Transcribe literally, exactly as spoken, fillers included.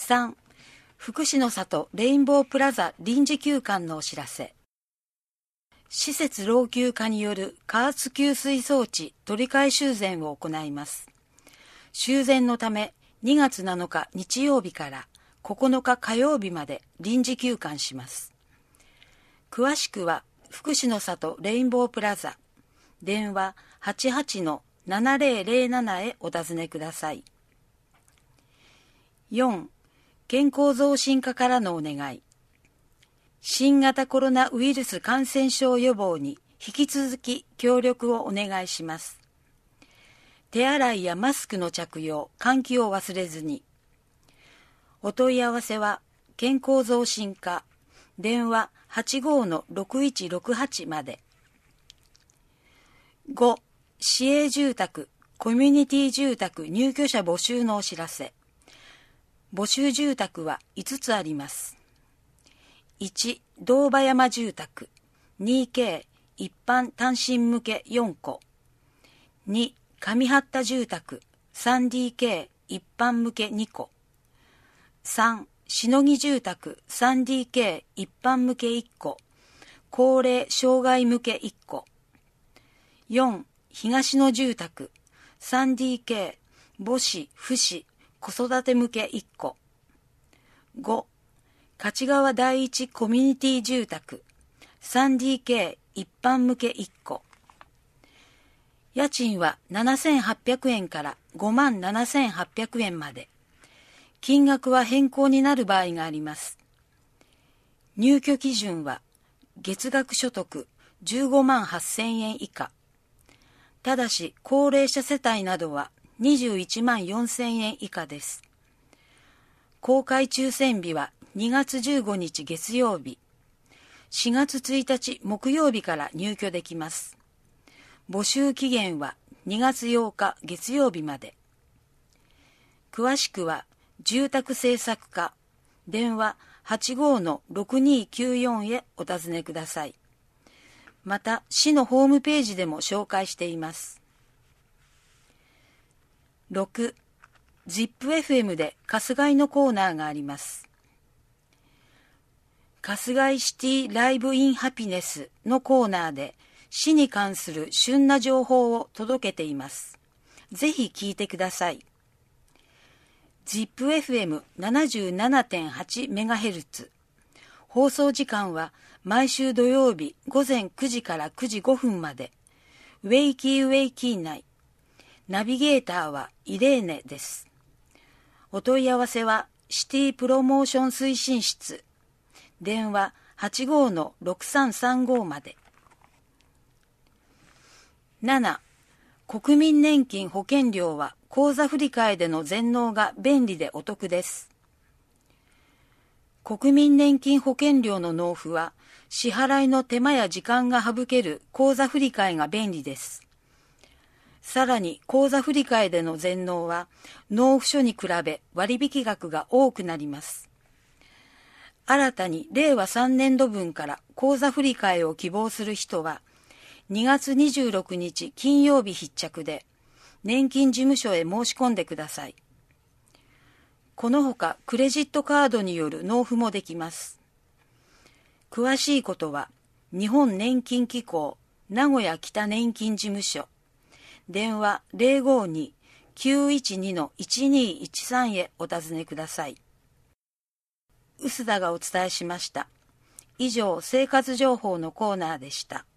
さん、福祉の里レインボープラザ臨時休館のお知らせ。施設老朽化による加圧給水装置取り替え修繕を行います。修繕のためにがつなのか日曜日からここのか火曜日まで臨時休館します。詳しくは福祉の里レインボープラザ電話 はちはちのななぜろぜろなな へお尋ねください。よん. 健康増進課からのお願い。新型コロナウイルス感染症予防に引き続き協力をお願いします。手洗いやマスクの着用、換気を忘れずに。お問い合わせは健康増進課電話 はちごのろくいちろくはち まで。ご. 市営住宅、コミュニティ住宅入居者募集のお知らせ。募集住宅はいつつあります。いち. 堂場山住宅 にケー 一般単身向けよんこ。に. 上八田住宅 さんディーケー 一般向けにこ。さん. しのぎ住宅 さんディーケー 一般向けいっこ。高齢障害向けいっこ。よん. 東野住宅 さんディーケー 母子父子子育て向けいっこ。ご. 勝川第一コミュニティ住宅 さんディーケー 一般向けいっこ。家賃はななせんはっぴゃくえんからごまんななせんはっぴゃくえんまで。金額は変更になる場合があります。入居基準は月額所得じゅうごまんはっせんえん以下。ただし高齢者世帯などはにじゅういちまんよんせんえん以下です。公開抽選日はにがつじゅうごにち月曜日、しがつついたち木曜日から入居できます。募集期限はにがつようか月曜日まで。詳しくは住宅政策課電話 はちごのろくにきゅうよん へお尋ねください。また市のホームページでも紹介しています。ろく. ジップエフエム で春日井のコーナーがあります。春日井シティライブインハピネスのコーナーで市に関する旬な情報を届けています。ぜひ聞いてください。ジップエフエムななじゅうななてんはちメガヘルツ。放送時間は毎週土曜日午前くじからくじごふんまで。ウェイキーウェイキー内。ナビゲーターはイレーネです。お問い合わせはシティプロモーション推進室電話 はちごのろくさんさんご まで。なな. 国民年金保険料は口座振替での全納が便利でお得です。国民年金保険料の納付は支払いの手間や時間が省ける口座振替が便利です。さらに口座振替での全納は納付書に比べ割引額が多くなります。新たにれいわさんねんどぶんから口座振替を希望する人はにがつにじゅうろくにち金曜日必着で年金事務所へ申し込んでください。このほかクレジットカードによる納付もできます。詳しいことは日本年金機構名古屋北年金事務所電話 ぜろごに きゅういちに いちにいちさん へお尋ねください。臼田がお伝えしました。以上、生活情報のコーナーでした。